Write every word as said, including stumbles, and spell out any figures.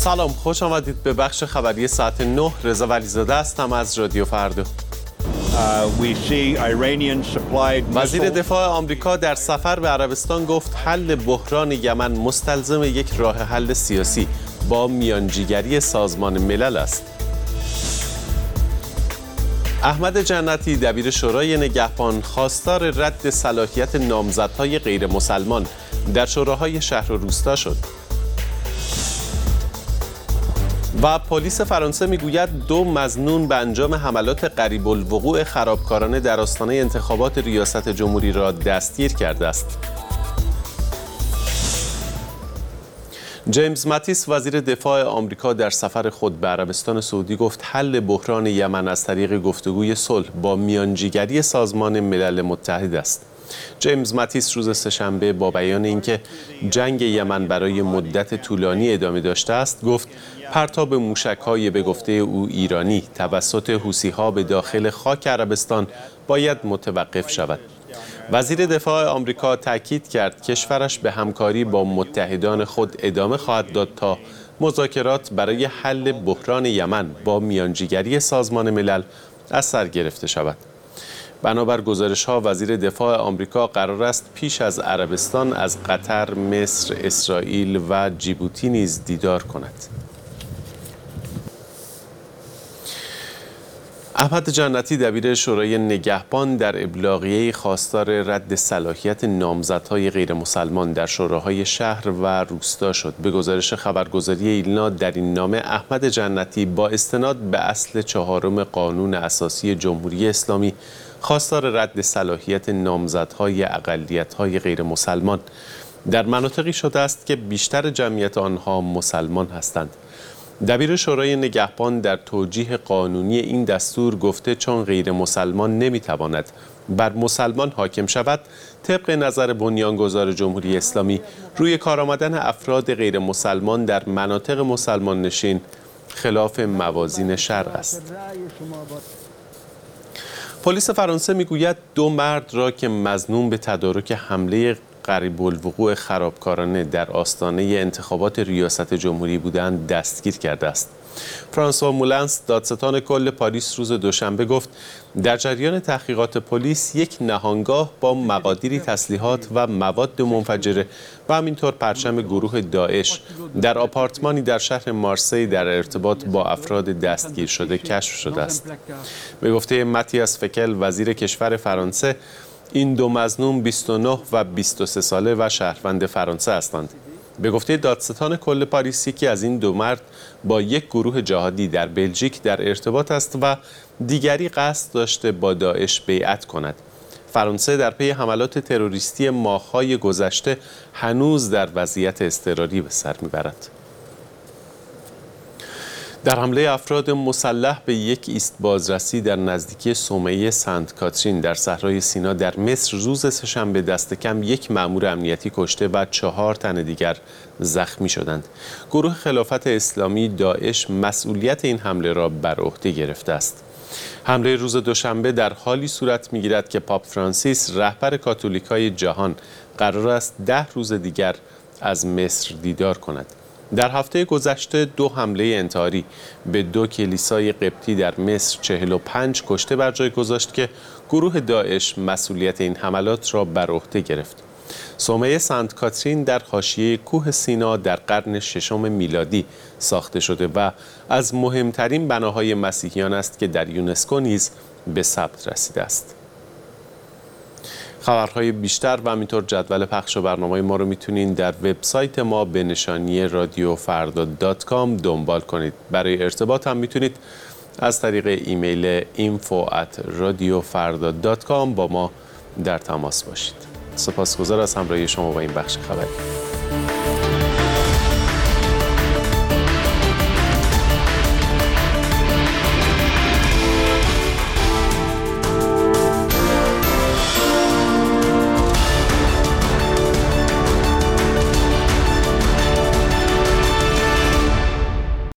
سلام، خوش آمدید به بخش خبری ساعت نه. رضا ولیزاده هستم از رادیو فردا. وزیر دفاع آمریکا در سفر به عربستان گفت حل بحران یمن مستلزم یک راه حل سیاسی با میانجیگری سازمان ملل است. احمد جنتی دبیر شورای نگهبان خواستار رد صلاحیت نامزدهای غیر مسلمان در شوراهای شهر و روستا شد. و پلیس فرانسه میگوید دو مظنون به انجام حملات قریب الوقوع خرابکارانه در آستانه انتخابات ریاست جمهوری را دستگیر کرده است. جیمز ماتیس وزیر دفاع آمریکا در سفر خود به عربستان سعودی گفت حل بحران یمن از طریق گفتگوی صلح با میانجیگری سازمان ملل متحد است. جیمز ماتیس روز سه‌شنبه با بیان اینکه جنگ یمن برای مدت طولانی ادامه داشته است گفت پرتاب موشک‌های به گفته او ایرانی توسط حوثی‌ها به داخل خاک عربستان باید متوقف شود. وزیر دفاع آمریکا تاکید کرد کشورش به همکاری با متحدان خود ادامه خواهد داد تا مذاکرات برای حل بحران یمن با میانجیگری سازمان ملل از سر گرفته شود. بنابر گزارش‌ها وزیر دفاع آمریکا قرار است پیش از عربستان از قطر، مصر، اسرائیل و جیبوتی نیز دیدار کند. احمد جنتی دبیر شورای نگهبان در ابلاغیه خواستار رد صلاحیت نامزدهای غیر مسلمان در شوراهای شهر و روستا شد. به گزارش خبرگزاری ایلنا در این نامه احمد جنتی با استناد به اصل چهارم قانون اساسی جمهوری اسلامی خواستار رد صلاحیت نامزدهای اقلیت‌های غیر مسلمان در مناطقی شده است که بیشتر جمعیت آنها مسلمان هستند. دبیر شورای نگهبان در توجیه قانونی این دستور گفته چون غیر مسلمان نمیتواند بر مسلمان حاکم شود، طبق نظر بنیانگذار جمهوری اسلامی روی کار آمدن افراد غیر مسلمان در مناطق مسلمان نشین خلاف موازین شرع است. پلیس فرانسه میگوید دو مرد را که مظنون به تدارک حمله قریب الوقوع خرابکارانه در آستانه انتخابات ریاست جمهوری بودند دستگیر کرده است. فرانسوا مولنس دادستان کل پاریس روز دوشنبه گفت در جریان تحقیقات پلیس یک نهانگاه با مقادیری تسلیحات و مواد منفجره و همینطور پرچم گروه داعش در آپارتمانی در شهر مارسی در ارتباط با افراد دستگیر شده کشف شده است. به گفته ماتیاس فکل وزیر کشور فرانسه این دو مظنون بیست و نه و بیست و سه ساله و شهروند فرانسه هستند. به گفته دادستان کل پاریس یکی از این دو مرد با یک گروه جهادی در بلژیک در ارتباط است و دیگری قصد داشته با داعش بیعت کند. فرانسه در پی حملات تروریستی ماه‌های گذشته هنوز در وضعیت اضطراری به سر میبرد. در حمله افراد مسلح به یک ایست بازرسی در نزدیکی صومعه سنت کاترین در صحرای سینا در مصر روز سه‌شنبه دست کم یک مأمور امنیتی کشته و چهار تن دیگر زخمی شدند. گروه خلافت اسلامی داعش مسئولیت این حمله را بر عهده گرفته است. حمله روز دوشنبه در حالی صورت می‌گیرد که پاپ فرانسیس رهبر کاتولیکای جهان قرار است ده روز دیگر از مصر دیدار کند. در هفته گذشته دو حمله انتحاری به دو کلیسای قبطی در مصر چهل و پنج کشته بر جای گذاشت که گروه داعش مسئولیت این حملات را بر عهده گرفت. صومعه سنت کاترین در حاشیه کوه سینا در قرن ششم میلادی ساخته شده و از مهمترین بناهای مسیحیان است که در یونسکو نیز به ثبت رسیده است. خبرهای بیشتر و همینطور جدول پخش و برنامه ما رو میتونین در وبسایت ما به نشانی رادیو فردا دات کام دنبال کنید. برای ارتباط هم میتونید از طریق ایمیل اینفو ات رادیو فردا دات کام با ما در تماس باشید. سپاسگزار از همراهی شما با این بخش خبری.